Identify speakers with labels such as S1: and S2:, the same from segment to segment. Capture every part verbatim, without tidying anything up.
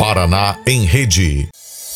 S1: Paraná em Rede.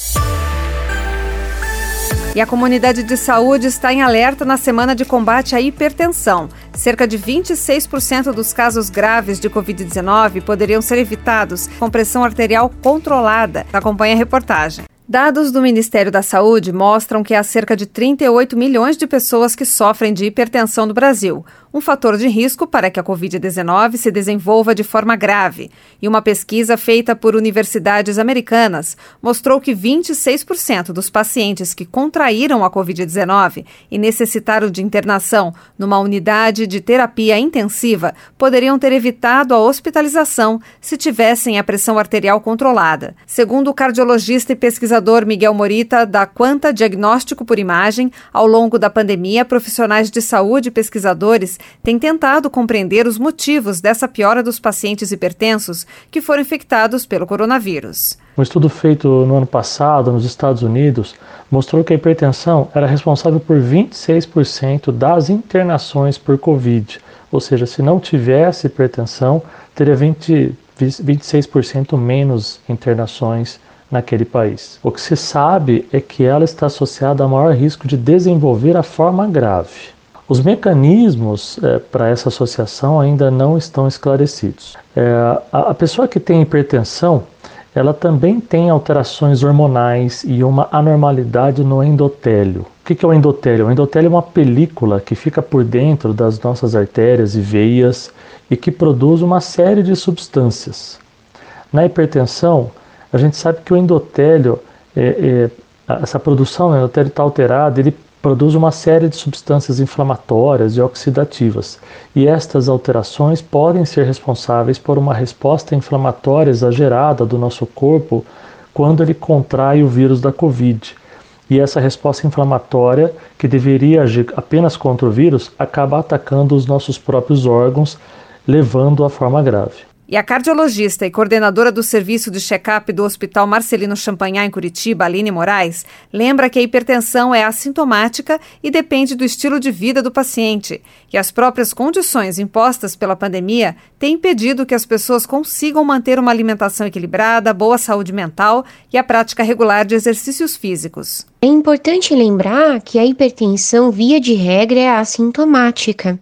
S2: E a comunidade de saúde está em alerta na semana de combate à hipertensão. Cerca de vinte e seis por cento dos casos graves de covid dezenove poderiam ser evitados com pressão arterial controlada. Acompanhe a reportagem. Dados do Ministério da Saúde mostram que há cerca de trinta e oito milhões de pessoas que sofrem de hipertensão no Brasil, um fator de risco para que a covid dezenove se desenvolva de forma grave. E uma pesquisa feita por universidades americanas mostrou que vinte e seis por cento dos pacientes que contraíram a covid dezenove e necessitaram de internação numa unidade de terapia intensiva poderiam ter evitado a hospitalização se tivessem a pressão arterial controlada. Segundo o cardiologista e pesquisador Miguel Morita, da Quanta Diagnóstico por Imagem, ao longo da pandemia, profissionais de saúde e pesquisadores têm tentado compreender os motivos dessa piora dos pacientes hipertensos que foram infectados pelo coronavírus.
S3: Um estudo feito no ano passado nos Estados Unidos mostrou que a hipertensão era responsável por vinte e seis por cento das internações por Covid, ou seja, se não tivesse hipertensão, teria vinte, vinte e seis por cento menos internações naquele país. O que se sabe é que ela está associada a maior risco de desenvolver a forma grave. Os mecanismos é, para essa associação ainda não estão esclarecidos. É, a, a pessoa que tem hipertensão, ela também tem alterações hormonais e uma anormalidade no endotélio. O que, que é o endotélio? O endotélio é uma película que fica por dentro das nossas artérias e veias e que produz uma série de substâncias. Na hipertensão, a gente sabe que o endotélio, é, é, essa produção do endotélio está alterada, ele produz uma série de substâncias inflamatórias e oxidativas. E estas alterações podem ser responsáveis por uma resposta inflamatória exagerada do nosso corpo quando ele contrai o vírus da Covid. E essa resposta inflamatória, que deveria agir apenas contra o vírus, acaba atacando os nossos próprios órgãos, levando à forma grave.
S2: E a cardiologista e coordenadora do serviço de check-up do Hospital Marcelino Champagnat, em Curitiba, Aline Moraes, lembra que a hipertensão é assintomática e depende do estilo de vida do paciente. E as próprias condições impostas pela pandemia têm impedido que as pessoas consigam manter uma alimentação equilibrada, boa saúde mental e a prática regular de exercícios físicos.
S4: É importante lembrar que a hipertensão, via de regra, é assintomática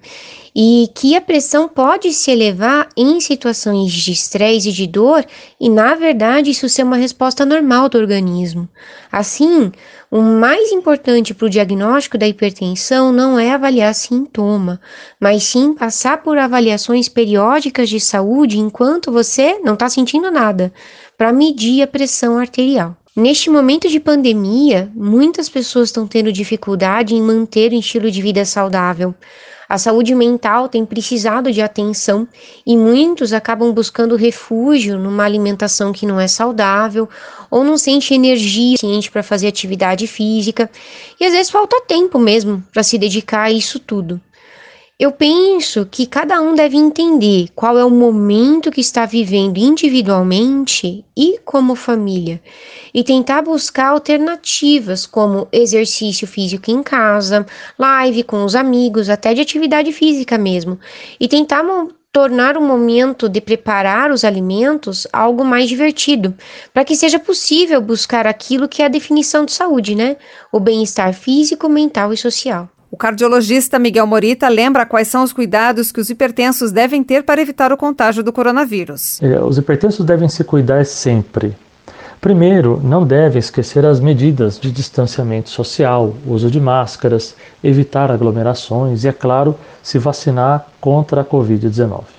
S4: e que a pressão pode se elevar em situações de estresse e de dor e, na verdade, isso ser uma resposta normal do organismo. Assim, o mais importante para o diagnóstico da hipertensão não é avaliar sintoma, mas sim passar por avaliações periódicas de saúde enquanto você não está sentindo nada, para medir a pressão arterial. Neste momento de pandemia, muitas pessoas estão tendo dificuldade em manter um estilo de vida saudável. A saúde mental tem precisado de atenção e muitos acabam buscando refúgio numa alimentação que não é saudável ou não sente energia suficiente para fazer atividade física e às vezes falta tempo mesmo para se dedicar a isso tudo. Eu penso que cada um deve entender qual é o momento que está vivendo individualmente e como família, e tentar buscar alternativas como exercício físico em casa, live com os amigos, até de atividade física mesmo, e tentar tornar o momento de preparar os alimentos algo mais divertido, para que seja possível buscar aquilo que é a definição de saúde, né? O bem-estar físico, mental e social.
S2: O cardiologista Miguel Morita lembra quais são os cuidados que os hipertensos devem ter para evitar o contágio do coronavírus.
S3: Os hipertensos devem se cuidar sempre. Primeiro, não devem esquecer as medidas de distanciamento social, uso de máscaras, evitar aglomerações e, é claro, se vacinar contra a covid dezenove.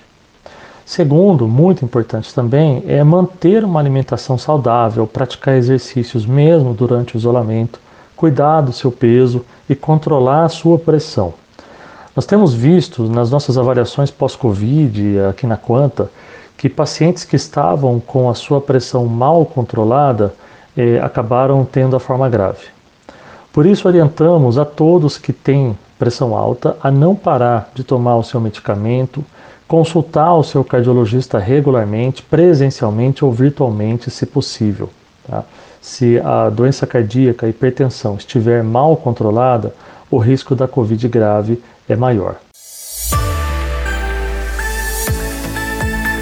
S3: Segundo, muito importante também, é manter uma alimentação saudável, praticar exercícios mesmo durante o isolamento, cuidar do seu peso e controlar a sua pressão. Nós temos visto nas nossas avaliações pós-Covid, aqui na Quanta, que pacientes que estavam com a sua pressão mal controlada eh, acabaram tendo a forma grave. Por isso orientamos a todos que têm pressão alta a não parar de tomar o seu medicamento, consultar o seu cardiologista regularmente, presencialmente ou virtualmente, se possível. Tá? Se a doença cardíaca, a hipertensão, estiver mal controlada, o risco da Covid grave é maior.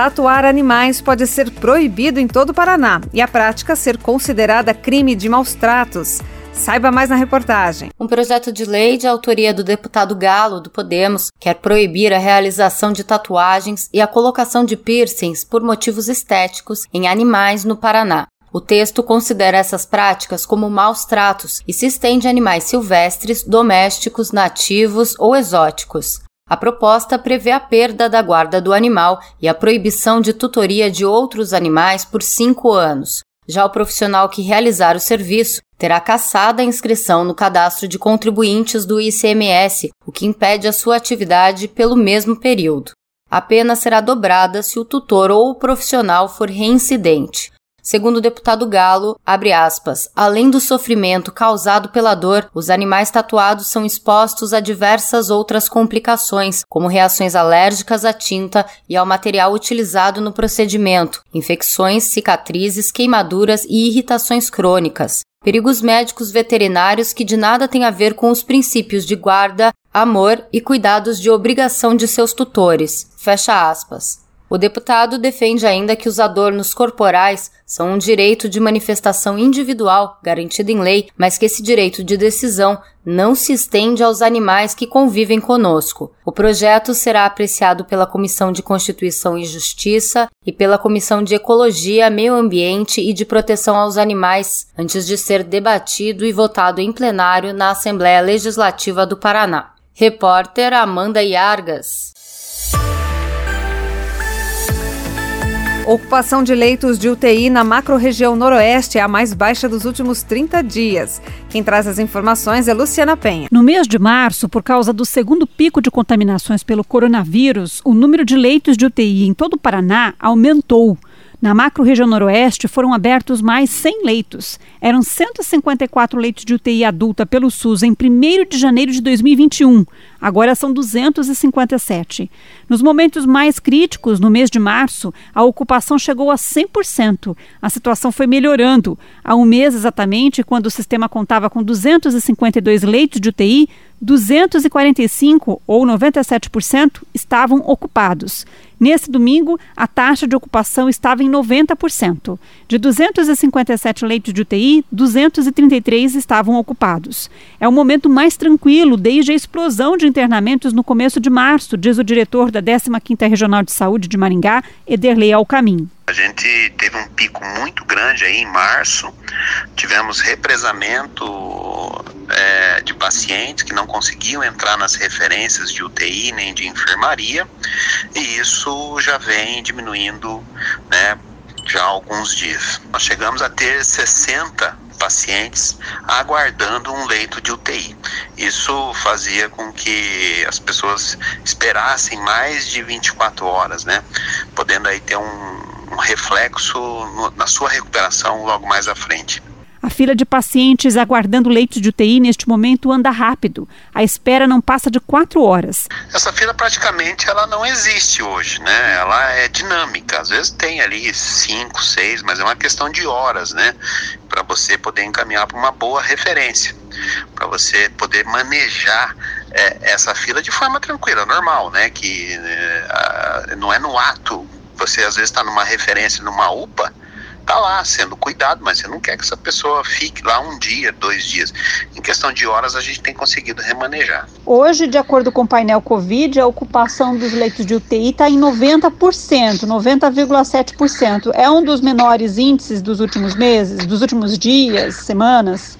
S2: Tatuar animais pode ser proibido em todo o Paraná e a prática ser considerada crime de maus-tratos. Saiba mais na reportagem.
S5: Um projeto de lei de autoria do deputado Galo, do Podemos, quer proibir a realização de tatuagens e a colocação de piercings por motivos estéticos em animais no Paraná. O texto considera essas práticas como maus-tratos e se estende a animais silvestres, domésticos, nativos ou exóticos. A proposta prevê a perda da guarda do animal e a proibição de tutoria de outros animais por cinco anos. Já o profissional que realizar o serviço terá cassada a inscrição no cadastro de contribuintes do I C M S, o que impede a sua atividade pelo mesmo período. A pena será dobrada se o tutor ou o profissional for reincidente. Segundo o deputado Galo, abre aspas, além do sofrimento causado pela dor, os animais tatuados são expostos a diversas outras complicações, como reações alérgicas à tinta e ao material utilizado no procedimento, infecções, cicatrizes, queimaduras e irritações crônicas. Perigos médicos veterinários que de nada têm a ver com os princípios de guarda, amor e cuidados de obrigação de seus tutores. Fecha aspas. O deputado defende ainda que os adornos corporais são um direito de manifestação individual garantido em lei, mas que esse direito de decisão não se estende aos animais que convivem conosco. O projeto será apreciado pela Comissão de Constituição e Justiça e pela Comissão de Ecologia, Meio Ambiente e de Proteção aos Animais, antes de ser debatido e votado em plenário na Assembleia Legislativa do Paraná. Repórter Amanda Iargas.
S2: Ocupação de leitos de U T I na macro-região noroeste é a mais baixa dos últimos trinta dias. Quem traz as informações é Luciana Penha.
S6: No mês de março, por causa do segundo pico de contaminações pelo coronavírus, o número de leitos de U T I em todo o Paraná aumentou. Na macro-região noroeste foram abertos mais cem leitos. Eram cento e cinquenta e quatro leitos de U T I adulta pelo SUS em primeiro de janeiro de dois mil e vinte e um. Agora são duzentos e cinquenta e sete. Nos momentos mais críticos, no mês de março, a ocupação chegou a cem por cento. A situação foi melhorando. Há um mês exatamente, quando o sistema contava com duzentos e cinquenta e dois leitos de U T I, duzentos e quarenta e cinco, ou noventa e sete por cento, estavam ocupados. Nesse domingo, a taxa de ocupação estava em noventa por cento. De duzentos e cinquenta e sete leitos de U T I, duzentos e trinta e três estavam ocupados. É o momento mais tranquilo desde a explosão de internamentos no começo de março, diz o diretor da décima quinta Regional de Saúde de Maringá, Ederlei Alcamin.
S7: A gente teve um pico muito grande aí em março, tivemos represamento é, de pacientes que não conseguiam entrar nas referências de U T I nem de enfermaria, e isso já vem diminuindo, né, já há alguns dias. Nós chegamos a ter sessenta pacientes aguardando um leito de U T I. Isso fazia com que as pessoas esperassem mais de vinte e quatro horas, né, podendo aí ter um um reflexo no, na sua recuperação logo mais à frente.
S6: A fila de pacientes aguardando leitos de U T I neste momento anda rápido. A espera não passa de quatro horas.
S7: Essa fila praticamente ela não existe hoje, né? Ela é dinâmica. Às vezes tem ali cinco, seis, mas é uma questão de horas, né? Para você poder encaminhar para uma boa referência, para você poder manejar é, essa fila de forma tranquila, normal, né? Que é, a, não é no ato. Você às vezes está numa referência, numa U P A, está lá sendo cuidado, mas você não quer que essa pessoa fique lá um dia, dois dias. Em questão de horas a gente tem conseguido remanejar.
S8: Hoje, de acordo com o painel Covid, a ocupação dos leitos de U T I está em noventa por cento, noventa vírgula sete por cento. É um dos menores índices dos últimos meses, dos últimos dias, semanas?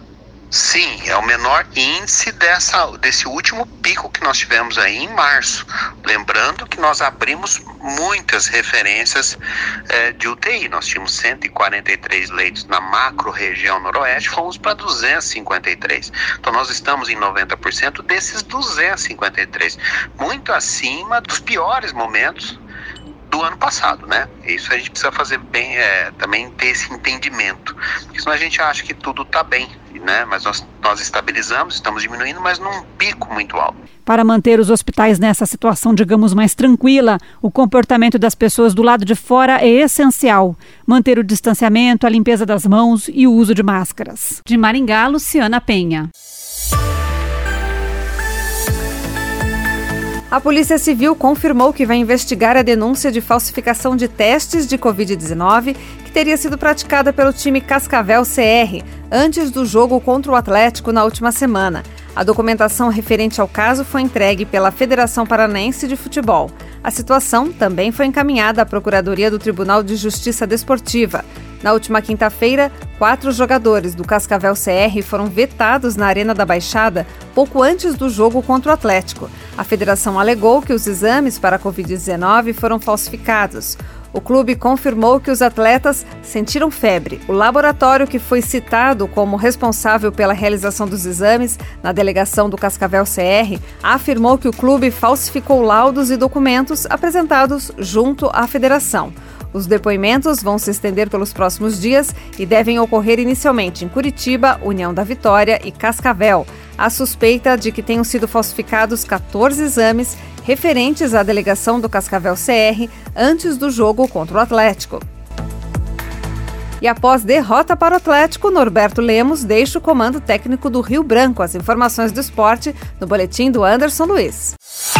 S7: Sim, é o menor índice dessa, desse último pico que nós tivemos aí em março. Lembrando que nós abrimos muitas referências é, de U T I. Nós tínhamos cento e quarenta e três leitos na macro-região noroeste, fomos para duzentos e cinquenta e três. Então nós estamos em noventa por cento desses duzentos e cinquenta e três, muito acima dos piores momentos do ano passado, né? Isso a gente precisa fazer bem, é, também ter esse entendimento, porque senão a gente acha que tudo está bem, né? Mas nós, nós estabilizamos, estamos diminuindo, mas num pico muito alto.
S6: Para manter os hospitais nessa situação, digamos, mais tranquila, o comportamento das pessoas do lado de fora é essencial. Manter o distanciamento, a limpeza das mãos e o uso de máscaras. De Maringá, Luciana Penha.
S2: A Polícia Civil confirmou que vai investigar a denúncia de falsificação de testes de covid dezenove que teria sido praticada pelo time Cascavel C R antes do jogo contra o Atlético na última semana. A documentação referente ao caso foi entregue pela Federação Paranaense de Futebol. A situação também foi encaminhada à Procuradoria do Tribunal de Justiça Desportiva. Na última quinta-feira, quatro jogadores do Cascavel C R foram vetados na Arena da Baixada pouco antes do jogo contra o Atlético. A federação alegou que os exames para a covid dezenove foram falsificados. O clube confirmou que os atletas sentiram febre. O laboratório que foi citado como responsável pela realização dos exames na delegação do Cascavel C R afirmou que o clube falsificou laudos e documentos apresentados junto à federação. Os depoimentos vão se estender pelos próximos dias e devem ocorrer inicialmente em Curitiba, União da Vitória e Cascavel. Há suspeita de que tenham sido falsificados quatorze exames referentes à delegação do Cascavel C R antes do jogo contra o Atlético. E após derrota para o Atlético, Norberto Lemos deixa o comando técnico do Rio Branco. As informações do esporte no boletim do Anderson Luiz.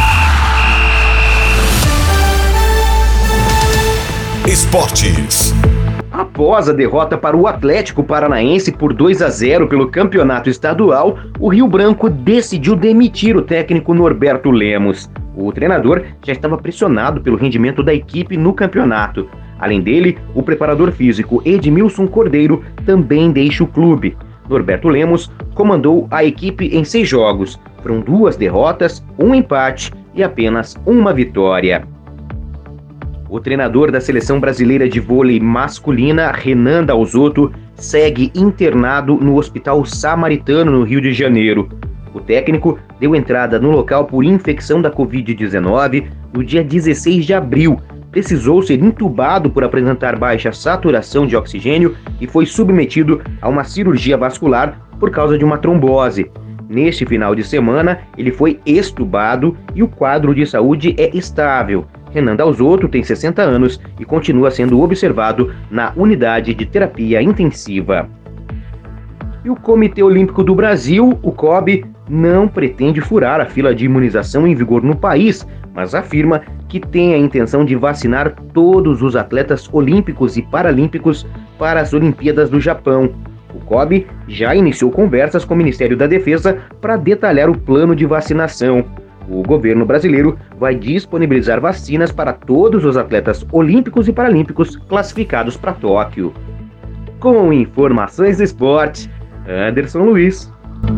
S1: Esportes.
S9: Após a derrota para o Atlético Paranaense por dois a zero pelo campeonato estadual, o Rio Branco decidiu demitir o técnico Norberto Lemos. O treinador já estava pressionado pelo rendimento da equipe no campeonato. Além dele, o preparador físico Edmilson Cordeiro também deixa o clube. Norberto Lemos comandou a equipe em seis jogos. Foram duas derrotas, um empate e apenas uma vitória. O treinador da Seleção Brasileira de Vôlei Masculina, Renan Dalzotto, segue internado no Hospital Samaritano, no Rio de Janeiro. O técnico deu entrada no local por infecção da covid dezenove no dia dezesseis de abril. Precisou ser entubado por apresentar baixa saturação de oxigênio e foi submetido a uma cirurgia vascular por causa de uma trombose. Neste final de semana, ele foi extubado e o quadro de saúde é estável. Renan Dalzotto tem sessenta anos e continua sendo observado na unidade de terapia intensiva. E o Comitê Olímpico do Brasil, o C O B, não pretende furar a fila de imunização em vigor no país, mas afirma que tem a intenção de vacinar todos os atletas olímpicos e paralímpicos para as Olimpíadas do Japão. O C O B já iniciou conversas com o Ministério da Defesa para detalhar o plano de vacinação. O governo brasileiro vai disponibilizar vacinas para todos os atletas olímpicos e paralímpicos classificados para Tóquio. Com informações do esporte, Anderson Luiz.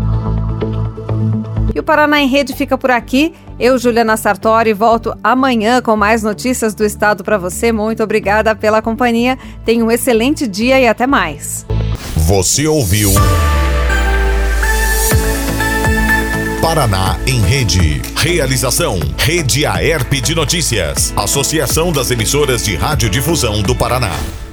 S2: E o Paraná em Rede fica por aqui. Eu, Juliana Sartori, volto amanhã com mais notícias do estado para você. Muito obrigada pela companhia. Tenha um excelente dia e até mais.
S1: Você ouviu Paraná em Rede. Realização: Rede Aerp de Notícias. Associação das Emissoras de Radiodifusão do Paraná.